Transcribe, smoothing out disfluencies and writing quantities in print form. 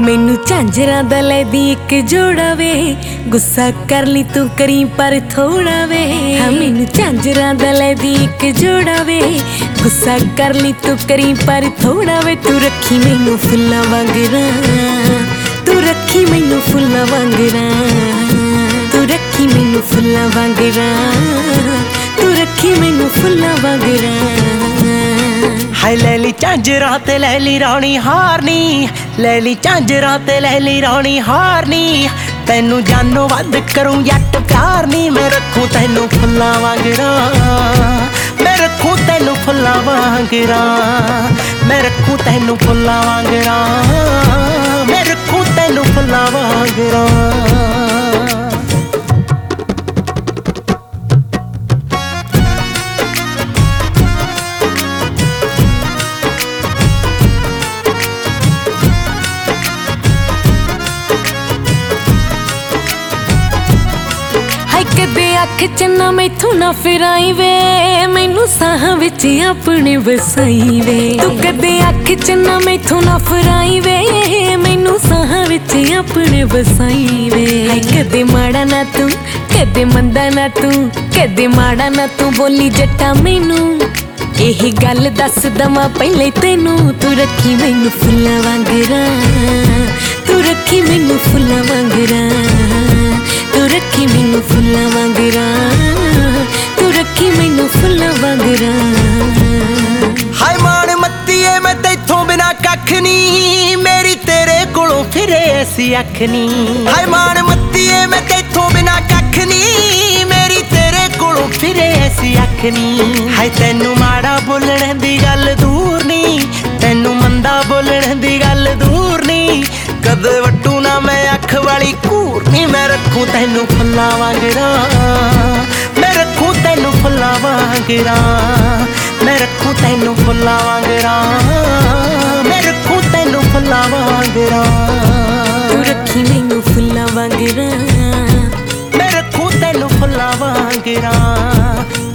मैनू झांजरां दा लैदी एक जोड़ा वे, गुस्सा कर ली तू करी पर थोड़ा वे। हाँ मैनू झांजरां दा लैदी एक जोड़ा वे, गुस्सा कर ली तू करी पर थोड़ा वे। तू रखी मैनू फुल्लां वांगरां, तू रखी मैनू फुल्लां वांगरां, तू रखी मैनू फुल्लां वांगरां, तू रखी मैनू फुल्लां वांगरां। हाय लैली झांजरां ते लैली राणी हारनी, लैली झांजरां ते लैली राणी हारनी। तैनू जानो वध करूं जट प्यार नी, मैं रखूं तैनू फुल्लां वांगरां, मैं रखूं तैनू फुल्लां वांगरां, मैं रखूं तैनू फुल्लां वांगरां, मैं रखूं तैनू फुल्लां वांगरां। कदे अख च ना मैथों ना फिराई वे, मैनू साहां विच अपने वसाई वे। तू कदे अख च ना मैथों ना फिराई वे, मैनू साहां विच अपने वसाई वे। कदे माड़ा ना तू कदे मंदा ना तू, कदे माड़ा ना तू बोली जट्टा मैनू। यही गल दस दवां पहले तैनू, तू रखी मैनू फुल्लां वांगरां, तू रखी मैनू फुल्लां वांगरां, तू रखी मैनू फुल्लां वांगरां, तू रखी मैनू फुल्लां वांगरां। हाय मान मत्तीए मैं तैथों बिना कख नी, मेरी तेरे कोलों फिरे ऐसी अख नी। हाय मान मत्तीए मैं तैथों बिना कख नी, मेरी तेरे कोलों फिरे ऐसी अख नी। हाय तैनू माड़ा बोलण दी गल दूर नी, तैनू मंदा बोलण दी गल दूर नी। कदे वटू ना मैं अख वाली घूर नी, मैं रखूं तैनू फुल्लां वांगरां, मैं रखूं तैनू फुल्लां वांगरां, मैं रखूं तैनू फुल्लां वांगरां, मैं रखूं तैनू फुल्लां वांगरां। तू रखी मैनू फुल्लां वांगरां, मैं रखूं तैनू फुल्लां वांगरां।